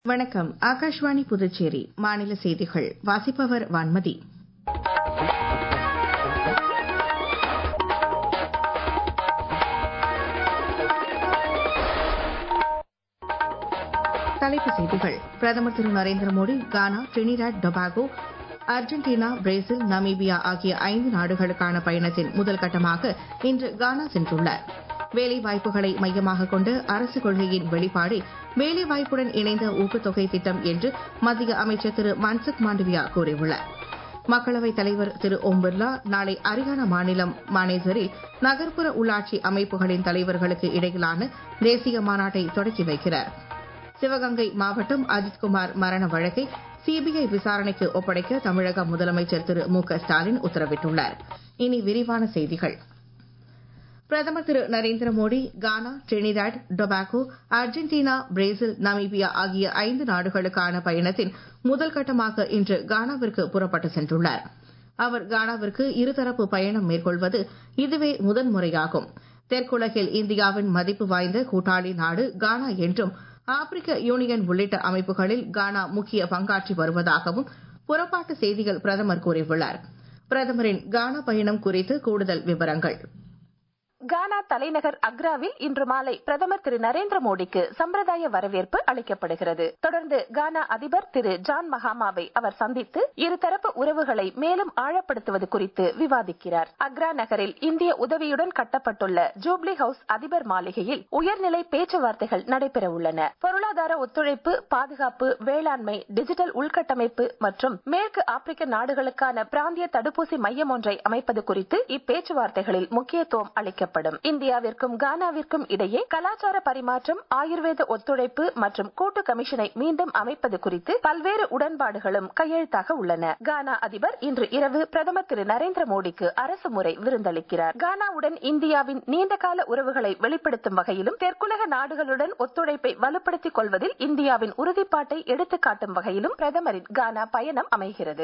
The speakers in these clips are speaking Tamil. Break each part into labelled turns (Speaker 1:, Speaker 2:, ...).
Speaker 1: வணக்கம். ஆகாஷ்வாணி புதுச்சேரி மாநில செய்திகள் வாசிப்பவர் வான்மதி. தலைப்புச் செய்திகள். பிரதமர் Thiru Narendra Modi Ghana, Trinidad Tobago, Argentina, Brazil, Namibia ஆகிய 5 நாடுகளுக்கான பயணத்தின் முதல் கட்டமாக இன்று கானா சென்றுள்ளார். வேலைவாய்ப்புகளை மையமாக கொண்ட அரசு கொள்கையின் வெளிப்பாடே வேலைவாய்ப்புடன் இணைந்த ஊக்கத்தொகை திட்டம் என்று மத்திய அமைச்சர் திரு மன்சுக் மாண்டவியா கூறியுள்ளார். மக்களவைத் தலைவர் திரு ஓம் பிர்லா நாளை ஹரியானா மாநிலம் மானேசரில் நகர்ப்புற உள்ளாட்சி அமைப்புகளின் தலைவர்களுக்கு இடையிலான தேசிய மாநாட்டை தொடக்கி வைக்கிறார். சிவகங்கை மாவட்டம் அஜித்குமார் மரண வழக்கை சிபிஐ விசாரணைக்கு ஒப்படைக்க தமிழக முதலமைச்சர் திரு மு க ஸ்டாலின் உத்தரவிட்டுள்ளார். இனி விரிவான செய்திகள். பிரதமர் Thiru Narendra Modi Ghana, Trinidad Tobago, Argentina, Brazil, Namibia ஆகிய 5 நாடுகளுக்கான பயணத்தின் முதல் கட்டமாக இன்று கானாவிற்கு புறப்பட்டு சென்றுள்ளார். அவர் கானாவிற்கு இருதரப்பு பயணம் மேற்கொள்வது இதுவே முதன்முறையாகும். தெற்குலகில் இந்தியாவின் மதிப்பு வாய்ந்த கூட்டாளி நாடு கானா என்றும் ஆப்பிரிக்க யூனியன் உள்ளிட்ட அமைப்புகளில் கானா முக்கிய பங்காற்றி வருவதாகவும் புறப்பாட்டு செய்தியில் பிரதமர் கூறியுள்ளார். பிரதமரின் கானா பயணம் குறித்து கூடுதல் விவரங்கள்.
Speaker 2: கானா தலைநகர் அக்ராவில் இன்று மாலை பிரதமர் திரு நரேந்திர மோடிக்கு சம்பிரதாய வரவேற்பு அளிக்கப்படுகிறது. தொடர்ந்து கானா அதிபர் திரு ஜான் மஹாமாவை அவர் சந்தித்து இருதரப்பு உறவுகளை மேலும் ஆழப்படுத்துவது குறித்து விவாதிக்கிறார். அக்ரா நகரில் இந்திய உதவியுடன் கட்டப்பட்டுள்ள ஜூப்ளி ஹவுஸ் அதிபர் மாளிகையில் உயர்நிலை பேச்சுவார்த்தைகள் நடைபெற உள்ளன. பொருளாதார ஒத்துழைப்பு, பாதுகாப்பு, வேளாண்மை, டிஜிட்டல் உள்கட்டமைப்பு மற்றும் மேற்கு ஆப்பிரிக்க நாடுகளுக்கான பிராந்திய தடுப்பூசி மையம் ஒன்றை அமைப்பது குறித்து இப்பேச்சுவார்த்தைகளில் முக்கியத்துவம் அளிக்கப்படும். இந்தியாவிற்கும் கானாவிற்கும் இடையே கலாச்சார பரிமாற்றம், ஆயுர்வேத ஒத்துழைப்பு மற்றும் கூட்டு கமிஷனை மீண்டும் அமைப்பது குறித்து பல்வேறு உடன்பாடுகளும் கையெழுத்தாக உள்ளன. கானா அதிபர் இன்று இரவு பிரதமர் திரு நரேந்திர மோடிக்கு அரசு முறை விருந்தளிக்கிறார். கானாவுடன் இந்தியாவின் நீண்டகால உறவுகளை வெளிப்படுத்தும் வகையிலும் தெற்குலக நாடுகளுடன் ஒத்துழைப்பை வலுப்படுத்திக் கொள்வதில் இந்தியாவின் உறுதிப்பாட்டை எடுத்துக்காட்டும் வகையிலும் பிரதமரின் கானா பயணம் அமைகிறது.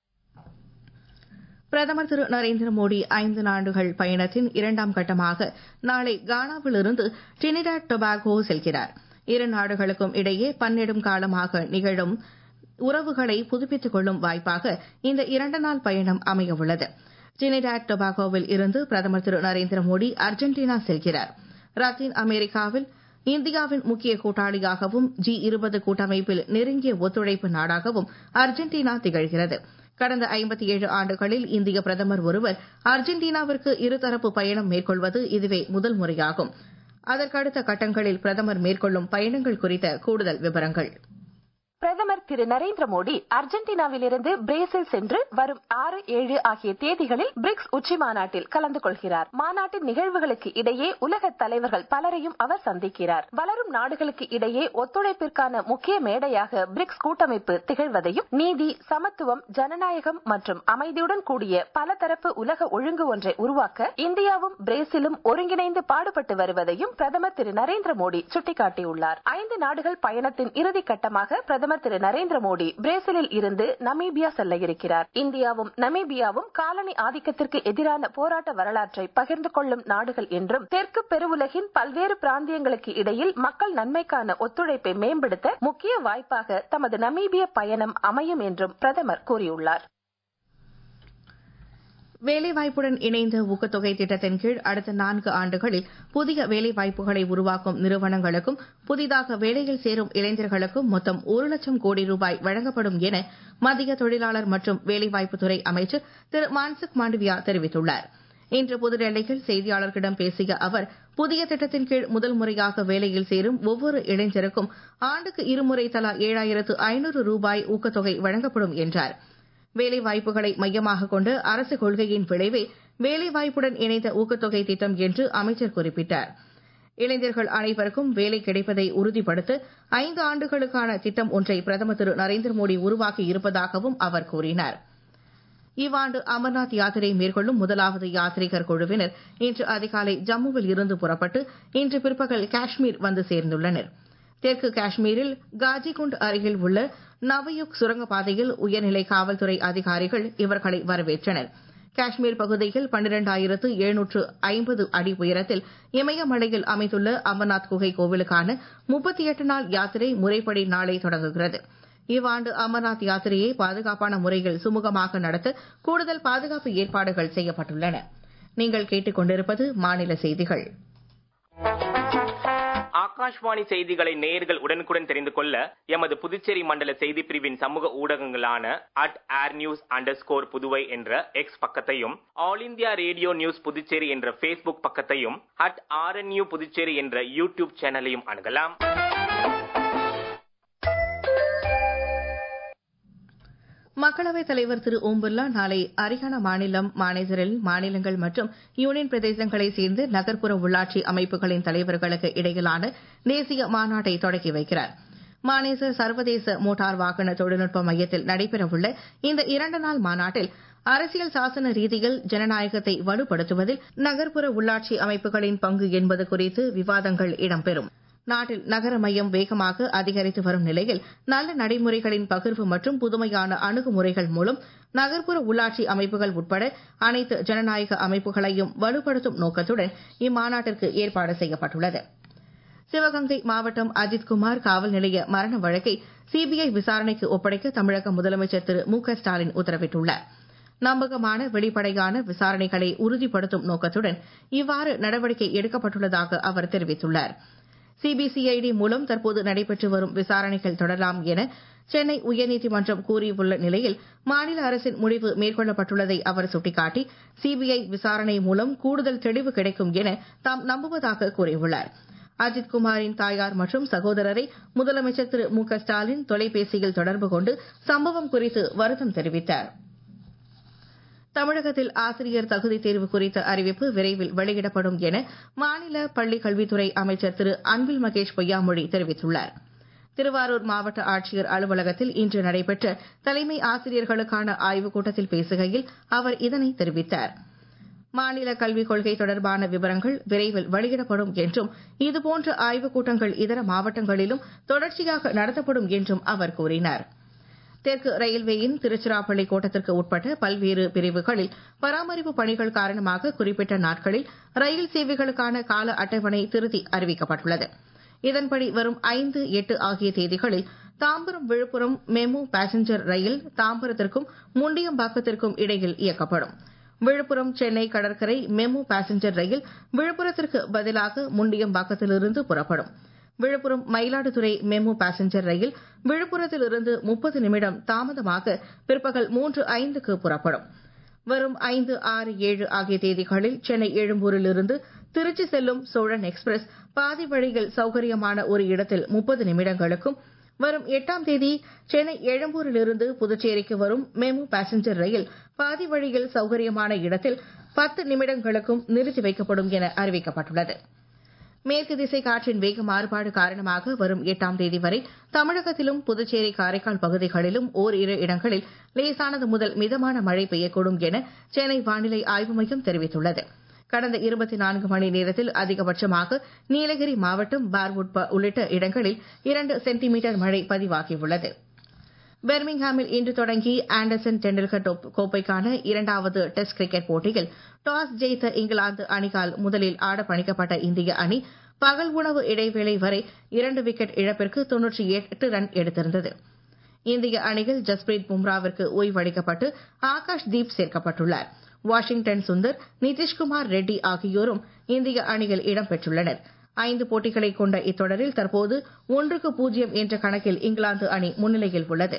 Speaker 1: பிரதமர் திரு நரேந்திர மோடி 5 நாடுகள் பயணத்தின் 2ஆம் கட்டமாக நாளை கானாவிலிருந்து டிரினிடாட் டொபாகோ செல்கிறார். 2 நாடுகளுக்கும் இடையே பன்னெடும் காலமாக நிகழும் உறவுகளை புதுப்பித்துக் கொள்ளும் வாய்ப்பாக இந்த 2 நாள் பயணம் அமையவுள்ளது. டிரினிடாட் டொபாகோவில் இருந்து பிரதமர் திரு நரேந்திர மோடி அர்ஜென்டினா செல்கிறார். லத்தீன் அமெரிக்காவில் இந்தியாவின் முக்கிய கூட்டாளியாகவும் G20 கூட்டமைப்பில் நெருங்கிய ஒத்துழைப்பு நாடாகவும் அர்ஜென்டினா திகழ்கிறது. கடந்த 57 ஆண்டுகளில் இந்திய பிரதமர் ஒருவர் அர்ஜென்டினாவிற்கு இருதரப்பு பயணம் மேற்கொள்வது இதுவே முதல் முறையாகும். அதற்கடுத்த கட்டங்களில் பிரதமர் மேற்கொள்ளும் பயணங்கள் குறித்த கூடுதல் விவரங்கள்.
Speaker 2: பிரதமர் திரு நரேந்திர மோடி அர்ஜென்டினாவிலிருந்து பிரேசில் சென்று வரும் 6, 7 ஆகிய தேதிகளில் பிரிக்ஸ் உச்சி மாநாட்டில் கலந்து கொள்கிறார். மாநாட்டின் நிகழ்வுகளுக்கு இடையே உலக தலைவர்கள் பலரையும் அவர் சந்திக்கிறார். வளரும் நாடுகளுக்கு இடையே ஒத்துழைப்பிற்கான முக்கிய மேடையாக பிரிக்ஸ் கூட்டமைப்பு திகழ்வதையும், நீதி, சமத்துவம், ஜனநாயகம் மற்றும் அமைதியுடன் கூடிய பலதரப்பு உலக ஒழுங்கு ஒன்றை உருவாக்க இந்தியாவும் பிரேசிலும் ஒருங்கிணைந்து பாடுபட்டு வருவதையும் பிரதமர் திரு நரேந்திர மோடி சுட்டிக்காட்டியுள்ளார். 5 நாடுகள் பயணத்தின் இறுதி கட்டமாக பிரதமர் திரு நரேந்திர மோடி பிரேசிலில் இருந்து நமீபியா செல்ல இருக்கிறார். இந்தியாவும் நமீபியாவும் காலனி ஆதிக்கத்திற்கு எதிரான போராட்ட வரலாற்றை பகிர்ந்து கொள்ளும் நாடுகள் என்றும் தெற்கு பெருவுலகின் பல்வேறு பிராந்தியங்களுக்கு இடையில் மக்கள் நன்மைக்கான ஒத்துழைப்பை மேம்படுத்த முக்கிய வாய்ப்பாக தமது நமீபிய பயணம் அமையும் என்றும் பிரதமர் கூறியுள்ளார்.
Speaker 1: வேலைவாய்ப்புடன் இணைந்த ஊக்கத்தொகை திட்டத்தின் கீழ் அடுத்த 4 ஆண்டுகளில் புதிய வேலைவாய்ப்புகளை உருவாக்கும் நிறுவனங்களுக்கும் புதிதாக வேலையில் சேரும் இளைஞர்களுக்கும் மொத்தம் 1 லட்சம் கோடி ரூபாய் வழங்கப்படும் என மத்திய தொழிலாளர் மற்றும் வேலைவாய்ப்புத்துறை அமைச்சர் திரு மன்சுக் மாண்டவியா தெரிவித்துள்ளார். இன்று புதுடெல்லியில் செய்தியாளர்களிடம் பேசிய அவர், புதிய திட்டத்தின் கீழ் முதல் முறையாக வேலையில் சேரும் ஒவ்வொரு இளைஞருக்கும் ஆண்டுக்கு 2 முறை தலா 7,500 ரூபாய் ஊக்கத்தொகை வழங்கப்படும் என்றார். வேலைவாய்ப்புகளை மையமாக கொண்டு அரசு கொள்கையின் விளைவே வேலைவாய்ப்புடன் இணைந்த ஊக்கத்தொகை திட்டம் என்று அமைச்சர் குறிப்பிட்டார். இளைஞர்கள் அனைவருக்கும் வேலை கிடைப்பதை உறுதிப்படுத்த 5 ஆண்டுகளுக்கான திட்டம் ஒன்றை பிரதமர் திரு நரேந்திர மோடி உருவாக்கி இருப்பதாகவும் அவர் கூறினார். இவ்வாண்டு அமர்நாத் யாத்திரை மேற்கொள்ளும் முதலாவது யாத்ரீகர் குழுவினர் இன்று அதிகாலை ஜம்முவில் இருந்து புறப்பட்டு இன்று பிற்பகல் காஷ்மீர் வந்து சேர்ந்துள்ளனர். தெற்கு காஷ்மீரில் காஜிகுண்ட் அருகில் உள்ள நவயுக் சுரங்கப்பாதையில் உயர்நிலை காவல்துறை அதிகாரிகள் இவர்களை வரவேற்றனர். காஷ்மீர் பகுதியில் 12,750 அடி உயரத்தில் இமயமலையில் அமைந்துள்ள அமர்நாத் குகை கோவிலுக்கான 38 நாள் யாத்திரை முறைப்படி நாளை தொடங்குகிறது. இவ்வாண்டு அமர்நாத் யாத்திரையை பாதுகாப்பான முறையில் சுமூகமாக நடத்த கூடுதல் பாதுகாப்பு ஏற்பாடுகள் செய்யப்பட்டுள்ளன. நீங்கள் கேட்டுக் கொண்டிருப்பது மாநில செய்திகள்.
Speaker 3: ஆகாஷ்வாணி செய்திகளை நேயர்கள் உடனுக்குடன் தெரிந்து கொள்ள எமது புதுச்சேரி மண்டல செய்தி பிரிவின் சமூக ஊடகங்களான @airnews_புதுவை என்ற எக்ஸ் பக்கத்தையும், all India radio news Puducherry என்ற Facebook பக்கத்தையும், @RNU புதுச்சேரி என்ற யூடியூப் சேனலையும் அணுகலாம்.
Speaker 1: மக்களவைத் தலைவர் திரு ஓம் பிர்லா நாளை ஹரியானா மாநிலம் மானேசரில் மாநிலங்கள் மற்றும் யூனியன் பிரதேசங்களைச் சேர்ந்த நகர்ப்புற உள்ளாட்சி அமைப்புகளின் தலைவர்களுக்கு இடையிலான தேசிய மாநாட்டை தொடக்கி வைக்கிறார். மானேசர் சர்வதேச மோட்டார் வாகன தொழில்நுட்ப மையத்தில் நடைபெறவுள்ள இந்த 2 நாள் மாநாட்டில் அரசியல் சாசன ரீதியில் ஜனநாயகத்தை வலுப்படுத்துவதில் நகர்ப்புற உள்ளாட்சி அமைப்புகளின் பங்கு என்பது குறித்து விவாதங்கள் இடம்பெறும். நாட்டில் நகரமயம் வேகமாக அதிகரித்து வரும் நிலையில் நல்ல நடைமுறைகளின் பகிர்வு மற்றும் புதுமையான அணுகுமுறைகள் மூலம் நகர்ப்புற உள்ளாட்சி அமைப்புகள் உட்பட அனைத்து ஜனநாயக அமைப்புகளையும் வலுப்படுத்தும் நோக்கத்துடன் இம்மாநாட்டிற்கு ஏற்பாடு செய்யப்பட்டுள்ளது. சிவகங்கை மாவட்டம் அஜித்குமார் காவல் நிலைய மரண வழக்கை சிபிஐ விசாரணைக்கு ஒப்படைக்க தமிழக முதலமைச்சர் திரு மு.க.ஸ்டாலின் உத்தரவிட்டுள்ளார். நம்பகமான வெளிப்படையான விசாரணைகளை உறுதிப்படுத்தும் நோக்கத்துடன் இவ்வாறு நடவடிக்கை எடுக்கப்பட்டுள்ளதாக அவர் தெரிவித்துள்ளார். சிபிசிஐடி மூலம் தற்போது நடைபெற்று வரும் விசாரணைகள் தொடரலாம் என சென்னை உயர்நீதிமன்றம் கூறியுள்ள நிலையில் மாநில அரசின் முடிவு மேற்கொள்ளப்பட்டுள்ளதை அவர் சுட்டிக்காட்டி சிபிஐ விசாரணை மூலம் கூடுதல் தெளிவு கிடைக்கும் என தாம் நம்புவதாக கூறியுள்ளார். அஜித்குமாரின் தாயார் மற்றும் சகோதரரை முதலமைச்சர் திரு மு.க.ஸ்டாலின் தொலைபேசியில் தொடர்பு கொண்டு சம்பவம் குறித்து வருத்தம் தெரிவித்தார். தமிழகத்தில் ஆசிரியர் தகுதி தேர்வு குறித்த அறிவிப்பு விரைவில் வெளியிடப்படும் என மாநில பள்ளிக் கல்வித்துறை அமைச்சர் திரு அன்பில் மகேஷ் பொய்யாமொழி தெரிவித்துள்ளார். திருவாரூர் மாவட்ட ஆட்சியர் அலுவலகத்தில் இன்று நடைபெற்ற தலைமை ஆசிரியர்களுக்கான ஆய்வுக் கூட்டத்தில் பேசுகையில் அவர் இதனை தெரிவித்தார். மாநில கல்விக் கொள்கை தொடர்பான விவரங்கள் விரைவில் வெளியிடப்படும் என்றும் இதுபோன்ற ஆய்வுக் கூட்டங்கள் இதர மாவட்டங்களிலும் தொடர்ச்சியாக நடத்தப்படும் என்றும் அவர் கூறினார். தெற்கு ரயில்வேயின் திருச்சிராப்பள்ளி கோட்டத்திற்கு உட்பட்ட பல்வேறு பிரிவுகளில் பராமரிப்பு பணிகள் காரணமாக குறிப்பிட்ட நாட்களில் ரயில் சேவைகளுக்கான கால அட்டவணை திருத்தி அறிவிக்கப்பட்டுள்ளது. இதன்படி வரும் 5, 8 ஆகிய தேதிகளில் தாம்பரம் விழுப்புரம் மெமு பாசஞ்சர் ரயில் தாம்பரத்திற்கும் முண்டியம்பாக்கத்திற்கும் இடையில் இயக்கப்படும். விழுப்புரம் சென்னை கடற்கரை மெமு பாசஞ்சர் ரயில் விழுப்புரத்திற்கு பதிலாக முண்டியம்பாக்கத்திலிருந்து புறப்படும். விழுப்புரம் மயிலாடுதுறை மெமு பாசஞ்சர் ரயில் விழுப்புரத்திலிருந்து 30 நிமிடம் தாமதமாக பிற்பகல் 3:05க்கு புறப்படும். வரும் 5, 6, 7 ஆகிய தேதிகளில் சென்னை எழும்பூரிலிருந்து திருச்சி செல்லும் சோழன் எக்ஸ்பிரஸ் பாதி வழியில் சௌகரியமான ஒரு இடத்தில் 30 நிமிடங்களுக்கும், வரும் 8ஆம் தேதி சென்னை எழும்பூரிலிருந்து புதுச்சேரிக்கு வரும் மெமு பாசஞ்சர் ரயில் பாதி வழியில் சௌகரியமான இடத்தில் 10 நிமிடங்களுக்கும் நிறுத்தி வைக்கப்படும் என அறிவிக்கப்பட்டுள்ளது. மேற்கு திசை காற்றின் வேக மாறுபாடு காரணமாக வரும் 8ஆம் தேதி வரை தமிழகத்திலும் புதுச்சேரி காரைக்கால் பகுதிகளிலும் ஓரிரு இடங்களில் லேசானது முதல் மிதமான மழை பெய்யக்கூடும் என சென்னை வானிலை ஆய்வு மையம் தெரிவித்துள்ளது. கடந்த 24 மணி நேரத்தில் அதிகபட்சமாக நீலகிரி மாவட்டம் பார்வுட் உள்ளிட்ட இடங்களில் 2 சென்டிமீட்டர் மழை பதிவாகியுள்ளது. பெர்மிங்ஹாமில் இன்று தொடங்கி ஆண்டர்சன் டெண்டுல்கர் கோப்பைக்கான 2வது டெஸ்ட் கிரிக்கெட் போட்டியில் டாஸ் ஜெயித்த இங்கிலாந்து அணியால் முதலில் ஆட பணிக்கப்பட்ட இந்திய அணி பகல் உணவு இடைவேளை வரை 2 விக்கெட் இழப்பிற்கு 98 ரன் எடுத்திருந்தது. இந்திய அணியில் ஜஸ்பிரீத் பும்ராவிற்கு ஓய்வளிக்கப்பட்டு ஆகாஷ் தீப் சேர்க்கப்பட்டுள்ளார். வாஷிங்டன் சுந்தர், நிதிஷ்குமார் ரெட்டி ஆகியோரும் இந்திய அணியில் இடம்பெற்றுள்ளனர். 5 போட்டிகளை கொண்ட இத்தொடரில் தற்போது 1-0 என்ற கணக்கில் இங்கிலாந்து அணி முன்னிலையில் உள்ளது.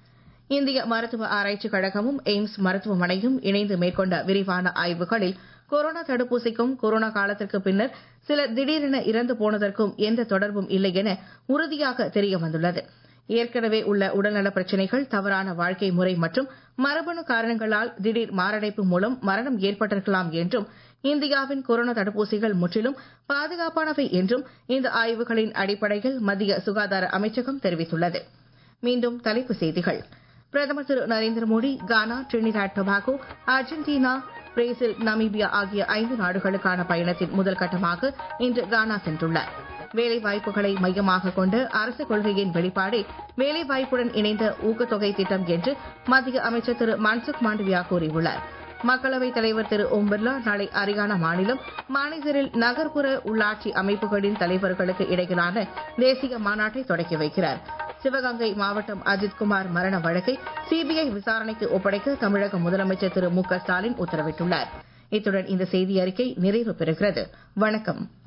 Speaker 1: இந்திய மருத்துவ ஆராய்ச்சிக் கழகமும் எய்ம்ஸ் மருத்துவமனையும் இணைந்து மேற்கொண்ட விரிவான ஆய்வுகளில் கொரோனா தடுப்பூசிக்கும் கொரோனா காலத்திற்கு பின்னர் சிலர் திடீரென இறந்து போனதற்கும் எந்த தொடர்பும் இல்லை என உறுதியாக தெரியவந்துள்ளது. ஏற்கனவே உள்ள உடல்நல பிரச்சினைகள், தவறான வாழ்க்கை முறை மற்றும் மரபணு காரணங்களால் திடீர் மாரடைப்பு மூலம் மரணம் ஏற்பட்டிருக்கலாம் என்றும், இந்தியாவின் கொரோனா தடுப்பூசிகள் முற்றிலும் பாதுகாப்பானவை என்றும் இந்த ஆய்வுகளின் அடிப்படையில் மத்திய சுகாதார அமைச்சகம் தெரிவித்துள்ளது. மீண்டும் தலைப்புச் செய்திகள். பிரதமர் Thiru Narendra Modi Ghana, Trinidad Tobago, Argentina, Brazil, Namibia ஆகிய 5 நாடுகளுக்கான பயணத்தின் முதல் கட்டமாக இன்று கானா சென்றுள்ளார். வேலைவாய்ப்புகளை மையமாக கொண்ட அரசு கொள்கையின் வெளிப்பாடே வேலைவாய்ப்புடன் இணைந்த ஊக்கத்தொகை திட்டம் என்று மத்திய அமைச்சர் திரு மன்சுக் மாண்டவியா கூறியுள்ளார். மக்களவைத் தலைவர் திரு ஓம் பிர்லா நாளை ஹரியானா மாநிலம் மானேசரில் நகர்ப்புற உள்ளாட்சி அமைப்புகளின் தலைவர்களுக்கு இடையிலான தேசிய மாநாட்டை தொடக்கி வைக்கிறார். சிவகங்கை மாவட்டம் அஜித்குமார் மரண வழக்கை சிபிஐ விசாரணைக்கு ஒப்படைக்க தமிழக முதலமைச்சர் திரு மு க ஸ்டாலின் உத்தரவிட்டுள்ளார். இத்துடன் இந்த செய்தி அறிக்கை நிறைவு பெறுகிறது. வணக்கம்.